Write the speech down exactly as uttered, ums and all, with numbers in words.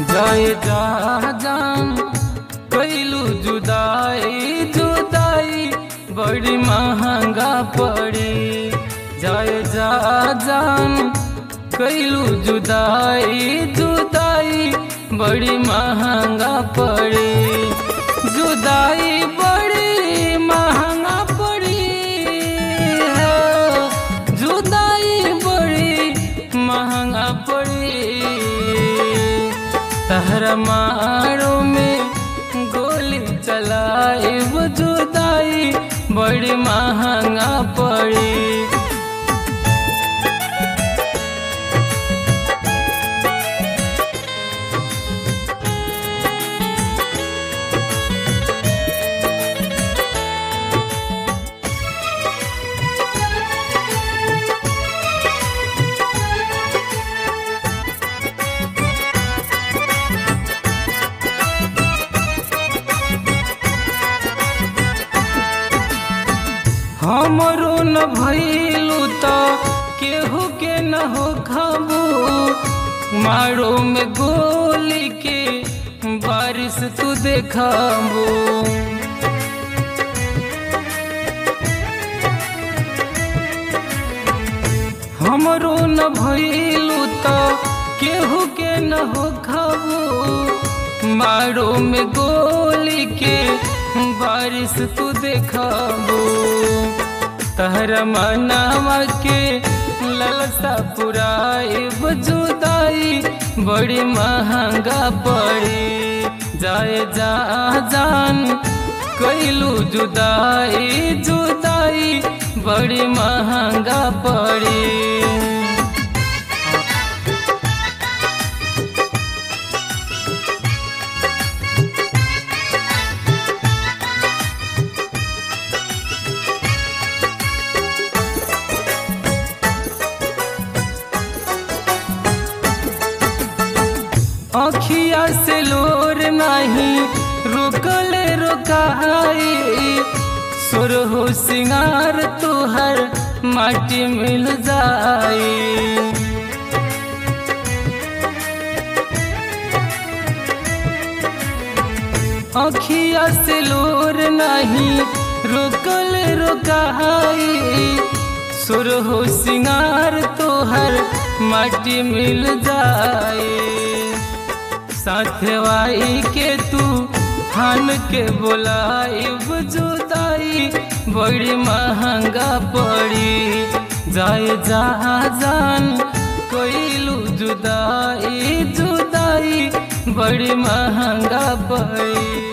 जाए जा जान कैलू जुदाई जुदाई बड़ी महंगा पड़ी। जाए जा जान कैलू जुदाई जुदाई बड़ी महंगा पड़ी। जुदाई बड़ी महंगा पड़ी है, जुदाई बड़ी महंगा पड़ी। तहरा मारो में गोली चलाई वो जुदाई बड़ी महंगा पड़ी। हमरो न भइलू त केहू के न हो खाबू। मारो में गोली के बारिश तू देखाबू। हमरो न भइलू त केहू के न हो खाबू। मारो में गोली के बारिश तू देखाबू। तहरा मनावा के ललसा पुराई जुदाई बड़ी महंगा पड़ी। जाए जा जान कैलू जुदाई जुदाई बड़ी महंगा पड़ी। अखिया से लोर नहीं रुकल रोकाई। सुर हो सिंगार तुहर माटी मिल जाई। अखिया से लोर नहीं रुकल रोकाई। सुर हो सिंगार तुहर माटी मिल जाई। साथवाई के तू हान के बोलाई जुदाई बड़ी महंगा पड़ी। जाए जा जान कैलू जुदाई जुदाई बड़ी महंगा पड़ी।